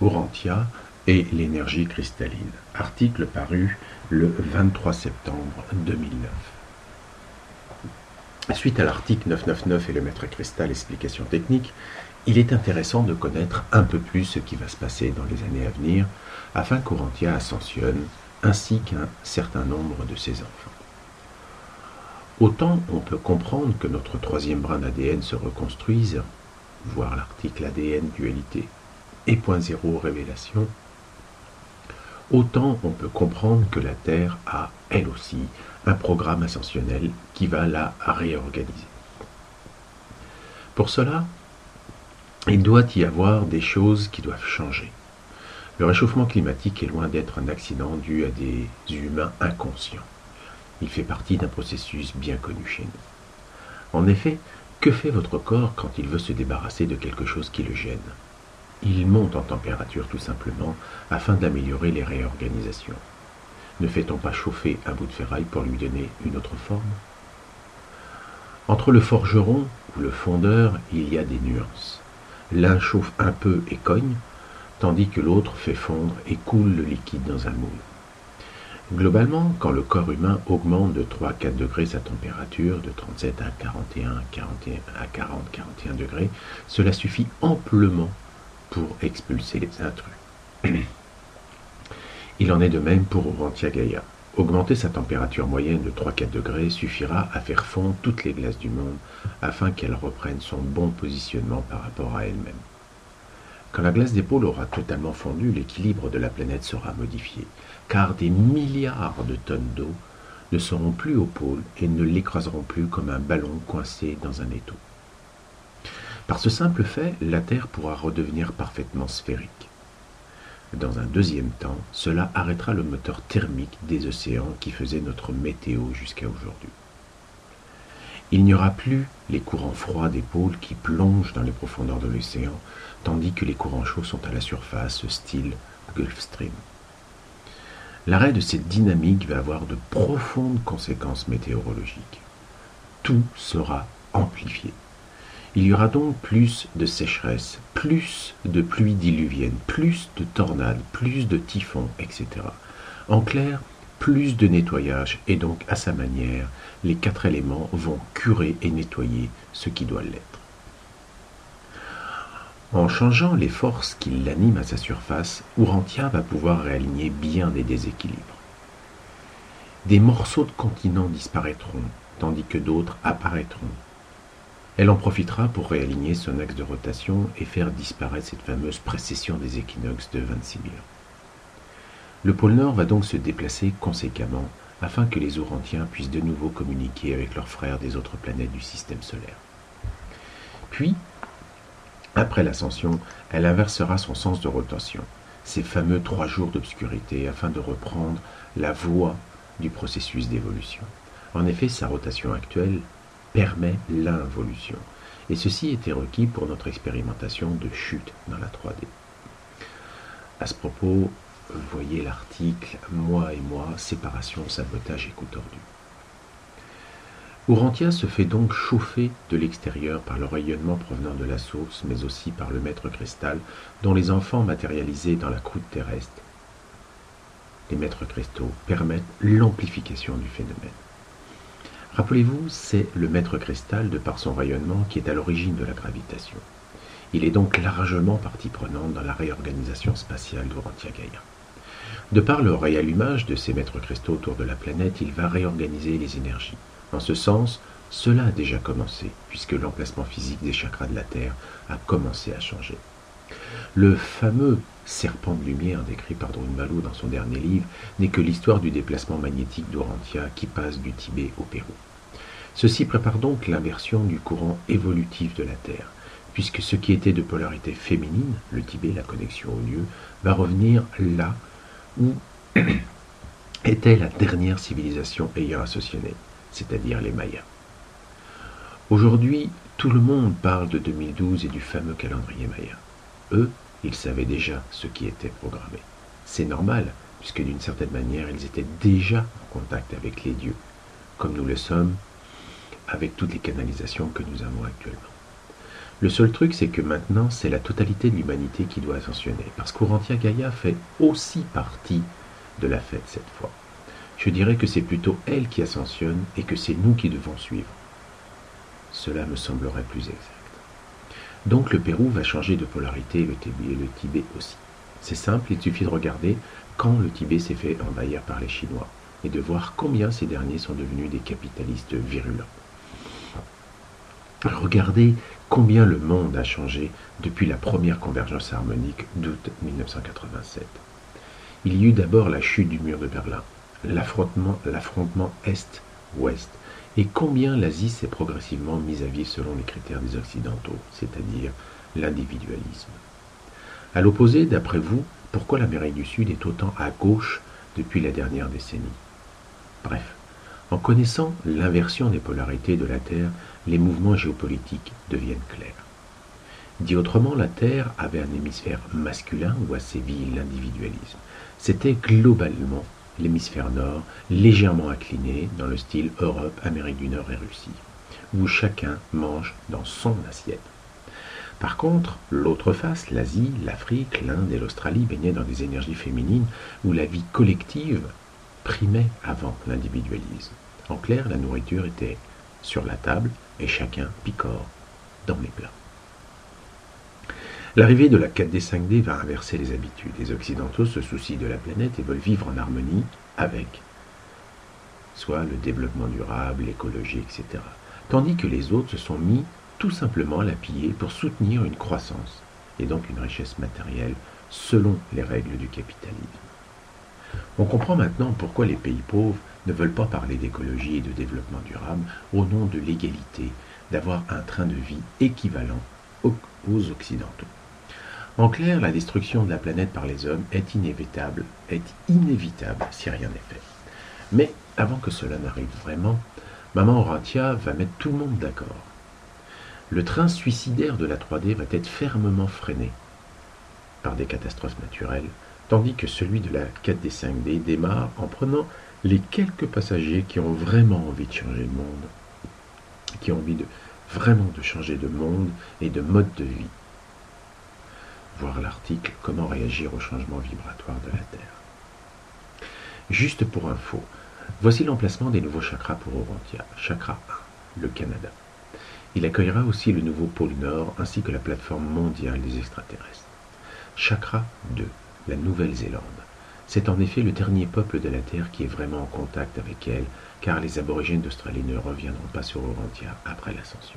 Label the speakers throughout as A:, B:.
A: Urantia et l'énergie cristalline. Article paru le 23 septembre 2009. Suite à l'article 999 et le maître cristal explication technique, il est intéressant de connaître un peu plus ce qui va se passer dans les années à venir afin qu'Urantia ascensionne ainsi qu'un certain nombre de ses enfants. Autant on peut comprendre que notre troisième brin d'ADN se reconstruise, voir l'article ADN dualité et point zéro révélation, autant on peut comprendre que la Terre a, elle aussi, un programme ascensionnel qui va la réorganiser. Pour cela, il doit y avoir des choses qui doivent changer. Le réchauffement climatique est loin d'être un accident dû à des humains inconscients. Il fait partie d'un processus bien connu chez nous. En effet, que fait votre corps quand il veut se débarrasser de quelque chose qui le gêne? Il monte en température tout simplement afin d'améliorer les réorganisations. Ne fait-on pas chauffer un bout de ferraille pour lui donner une autre forme? Entre le forgeron ou le fondeur, il y a des nuances. L'un chauffe un peu et cogne, tandis que l'autre fait fondre et coule le liquide dans un moule. Globalement, quand le corps humain augmente de 3 à 4 degrés sa température, de 37 à 40-41 degrés, cela suffit amplement pour expulser les intrus. Il en est de même pour Urantia Gaïa. Augmenter sa température moyenne de 3-4 degrés suffira à faire fondre toutes les glaces du monde afin qu'elle reprenne son bon positionnement par rapport à elle-même. Quand la glace des pôles aura totalement fondu, l'équilibre de la planète sera modifié, car des milliards de tonnes d'eau ne seront plus aux pôles et ne l'écraseront plus comme un ballon coincé dans un étau. Par ce simple fait, la Terre pourra redevenir parfaitement sphérique. Dans un deuxième temps, cela arrêtera le moteur thermique des océans qui faisait notre météo jusqu'à aujourd'hui. Il n'y aura plus les courants froids des pôles qui plongent dans les profondeurs de l'océan, tandis que les courants chauds sont à la surface, style Gulf Stream. L'arrêt de cette dynamique va avoir de profondes conséquences météorologiques. Tout sera amplifié. Il y aura donc plus de sécheresse, plus de pluies diluviennes, plus de tornades, plus de typhons, etc. En clair, plus de nettoyage et donc à sa manière, les 4 éléments vont curer et nettoyer ce qui doit l'être. En changeant les forces qui l'animent à sa surface, Urantia va pouvoir réaligner bien des déséquilibres. Des morceaux de continents disparaîtront, tandis que d'autres apparaîtront. Elle en profitera pour réaligner son axe de rotation et faire disparaître cette fameuse précession des équinoxes de 26 000 ans. Le pôle Nord va donc se déplacer conséquemment afin que les Urantiens puissent de nouveau communiquer avec leurs frères des autres planètes du système solaire. Puis, après l'ascension, elle inversera son sens de rotation, ces fameux 3 jours d'obscurité, afin de reprendre la voie du processus d'évolution. En effet, sa rotation actuelle permet l'involution, et ceci était requis pour notre expérimentation de chute dans la 3D. À ce propos, voyez l'article « Moi et moi, séparation, sabotage et coup tordu ». Urantia se fait donc chauffer de l'extérieur par le rayonnement provenant de la source, mais aussi par le maître cristal, dont les enfants matérialisés dans la croûte terrestre. Les maîtres cristaux permettent l'amplification du phénomène. Rappelez-vous, c'est le maître cristal, de par son rayonnement, qui est à l'origine de la gravitation. Il est donc largement partie prenante dans la réorganisation spatiale d'Urantia Gaïa. De par le réallumage de ces maîtres cristaux autour de la planète, il va réorganiser les énergies. En ce sens, cela a déjà commencé, puisque l'emplacement physique des chakras de la Terre a commencé à changer. Le fameux serpent de lumière décrit par Drunvalou dans son dernier livre n'est que l'histoire du déplacement magnétique d'Urantia qui passe du Tibet au Pérou. Ceci prépare donc l'inversion du courant évolutif de la Terre, puisque ce qui était de polarité féminine, le Tibet, la connexion au lieu, va revenir là où était la dernière civilisation ayant ascensionné, c'est-à-dire les Mayas. Aujourd'hui, tout le monde parle de 2012 et du fameux calendrier Maya. Eux, ils savaient déjà ce qui était programmé. C'est normal, puisque d'une certaine manière, ils étaient déjà en contact avec les dieux, comme nous le sommes avec toutes les canalisations que nous avons actuellement. Le seul truc, c'est que maintenant, c'est la totalité de l'humanité qui doit ascensionner, parce qu'Urantia Gaïa fait aussi partie de la fête cette fois. Je dirais que c'est plutôt elle qui ascensionne et que c'est nous qui devons suivre. Cela me semblerait plus exact. Donc le Pérou va changer de polarité et le Tibet aussi. C'est simple, il suffit de regarder quand le Tibet s'est fait envahir par les Chinois et de voir combien ces derniers sont devenus des capitalistes virulents. Regardez combien le monde a changé depuis la première convergence harmonique d'août 1987. Il y eut d'abord la chute du mur de Berlin, l'affrontement Est-Ouest, et combien l'Asie s'est progressivement mise à vivre selon les critères des Occidentaux, c'est-à-dire l'individualisme. À l'opposé, d'après vous, pourquoi l'Amérique du Sud est autant à gauche depuis la dernière décennie? Bref, en connaissant l'inversion des polarités de la Terre, les mouvements géopolitiques deviennent clairs. Dit autrement, la Terre avait un hémisphère masculin où a sévi l'individualisme. C'était globalement l'hémisphère nord, légèrement incliné dans le style Europe, Amérique du Nord et Russie, où chacun mange dans son assiette. Par contre, l'autre face, l'Asie, l'Afrique, l'Inde et l'Australie baignaient dans des énergies féminines où la vie collective primait avant l'individualisme. En clair, la nourriture était sur la table et chacun picore dans les plats. L'arrivée de la 4D 5D va inverser les habitudes. Les Occidentaux se soucient de la planète et veulent vivre en harmonie avec, soit le développement durable, l'écologie, etc. Tandis que les autres se sont mis tout simplement à la piller pour soutenir une croissance et donc une richesse matérielle selon les règles du capitalisme. On comprend maintenant pourquoi les pays pauvres ne veulent pas parler d'écologie et de développement durable au nom de l'égalité, d'avoir un train de vie équivalent aux Occidentaux. En clair, la destruction de la planète par les hommes est inévitable si rien n'est fait. Mais avant que cela n'arrive vraiment, Maman Urantia va mettre tout le monde d'accord. Le train suicidaire de la 3D va être fermement freiné par des catastrophes naturelles, tandis que celui de la 4D 5D démarre en prenant les quelques passagers qui ont vraiment envie de changer le monde, qui ont envie vraiment de changer de monde et de mode de vie. Voir l'article Comment réagir au changement vibratoire de la Terre. Juste pour info, voici l'emplacement des nouveaux chakras pour Urantia. Chakra 1, le Canada. Il accueillera aussi le nouveau pôle Nord ainsi que la plateforme mondiale des extraterrestres. Chakra 2, la Nouvelle-Zélande. C'est en effet le dernier peuple de la Terre qui est vraiment en contact avec elle, car les aborigènes d'Australie ne reviendront pas sur Urantia après l'ascension.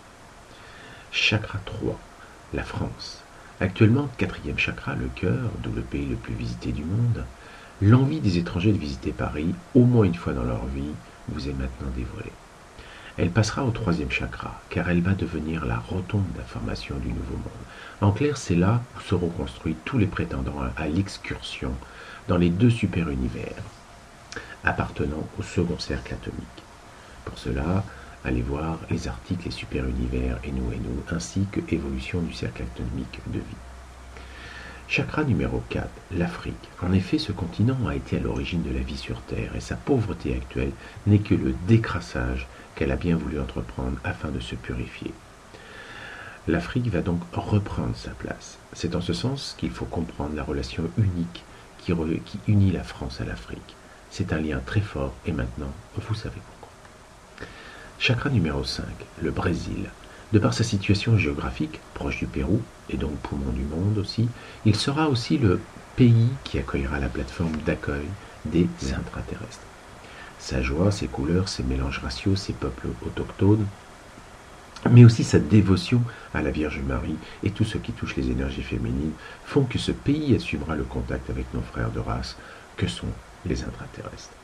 A: Chakra 3, la France. Actuellement, 4e chakra, le cœur, d'où le pays le plus visité du monde, l'envie des étrangers de visiter Paris, au moins une fois dans leur vie, vous est maintenant dévoilée. Elle passera au 3e chakra, car elle va devenir la rotonde d'information du nouveau monde. En clair, c'est là où seront construits tous les prétendants à l'excursion dans les 2 super-univers, appartenant au second cercle atomique. Pour cela, allez voir les articles Les super-univers et nous, ainsi que Évolution du cercle atomique de vie. Chakra numéro 4, l'Afrique. En effet, ce continent a été à l'origine de la vie sur Terre et sa pauvreté actuelle n'est que le décrassage qu'elle a bien voulu entreprendre afin de se purifier. L'Afrique va donc reprendre sa place. C'est en ce sens qu'il faut comprendre la relation unique qui unit la France à l'Afrique. C'est un lien très fort et maintenant, vous savez pourquoi. Chakra numéro 5, le Brésil. De par sa situation géographique, proche du Pérou, et donc poumon du monde aussi, il sera aussi le pays qui accueillera la plateforme d'accueil des intraterrestres. Sa joie, ses couleurs, ses mélanges raciaux, ses peuples autochtones, mais aussi sa dévotion à la Vierge Marie et tout ce qui touche les énergies féminines font que ce pays assumera le contact avec nos frères de race que sont les intraterrestres.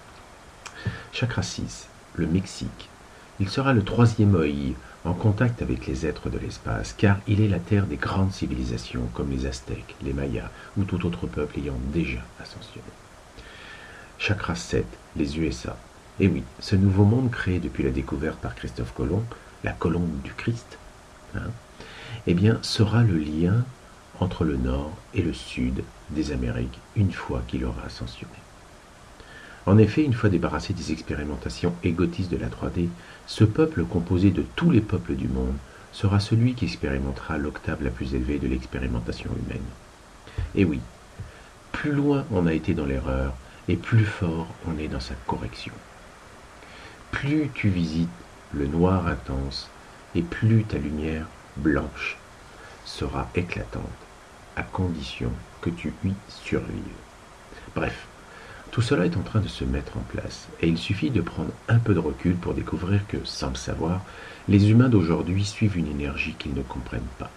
A: Chakra 6, le Mexique. Il sera le 3e œil en contact avec les êtres de l'espace, car il est la terre des grandes civilisations comme les Aztèques, les Mayas ou tout autre peuple ayant déjà ascensionné. Chakra 7, les USA. Et oui, ce nouveau monde créé depuis la découverte par Christophe Colomb, la colombe du Christ, eh bien, sera le lien entre le nord et le sud des Amériques une fois qu'il aura ascensionné. En effet, une fois débarrassé des expérimentations égotistes de la 3D, ce peuple composé de tous les peuples du monde sera celui qui expérimentera l'octave la plus élevée de l'expérimentation humaine. Et oui, plus loin on a été dans l'erreur, et plus fort on est dans sa correction. Plus tu visites le noir intense, et plus ta lumière blanche sera éclatante, à condition que tu y survives. Bref, tout cela est en train de se mettre en place, et il suffit de prendre un peu de recul pour découvrir que, sans le savoir, les humains d'aujourd'hui suivent une énergie qu'ils ne comprennent pas.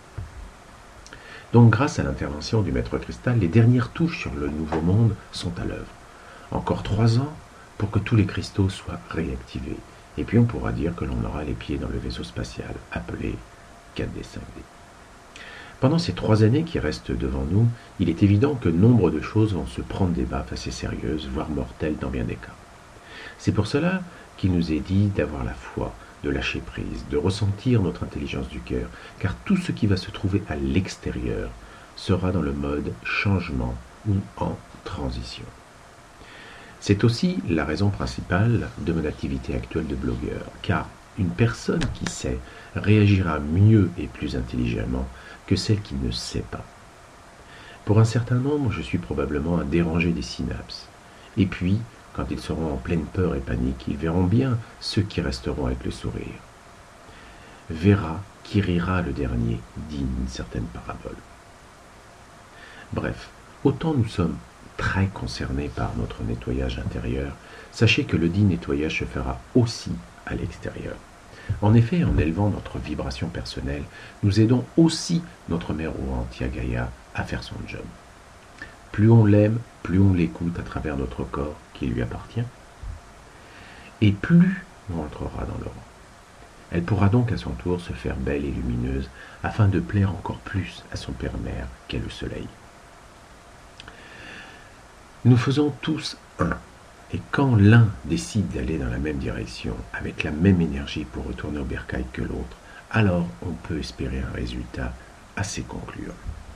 A: Donc grâce à l'intervention du Maître Cristal, les dernières touches sur le nouveau monde sont à l'œuvre. Encore 3 ans pour que tous les cristaux soient réactivés, et puis on pourra dire que l'on aura les pieds dans le vaisseau spatial, appelé 4D5D. Pendant ces 3 années qui restent devant nous, il est évident que nombre de choses vont se prendre des baffes assez sérieuses, voire mortelles dans bien des cas. C'est pour cela qu'il nous est dit d'avoir la foi, de lâcher prise, de ressentir notre intelligence du cœur, car tout ce qui va se trouver à l'extérieur sera dans le mode changement ou en transition. C'est aussi la raison principale de mon activité actuelle de blogueur, car une personne qui sait réagira mieux et plus intelligemment que celle qui ne sait pas. Pour un certain nombre, je suis probablement un dérangé des synapses. Et puis, quand ils seront en pleine peur et panique, ils verront bien ceux qui resteront avec le sourire. Verra qui rira le dernier, dit une certaine parabole. Bref, autant nous sommes très concernés par notre nettoyage intérieur, sachez que le dit nettoyage se fera aussi à l'extérieur. En effet, en élevant notre vibration personnelle, nous aidons aussi notre mère Tia Gaïa à faire son job. Plus on l'aime, plus on l'écoute à travers notre corps qui lui appartient, et plus on entrera dans l'aura. Elle pourra donc à son tour se faire belle et lumineuse afin de plaire encore plus à son père-mère qu'est le soleil. Nous faisons tous un. Et quand l'un décide d'aller dans la même direction, avec la même énergie pour retourner au bercail que l'autre, alors on peut espérer un résultat assez concluant.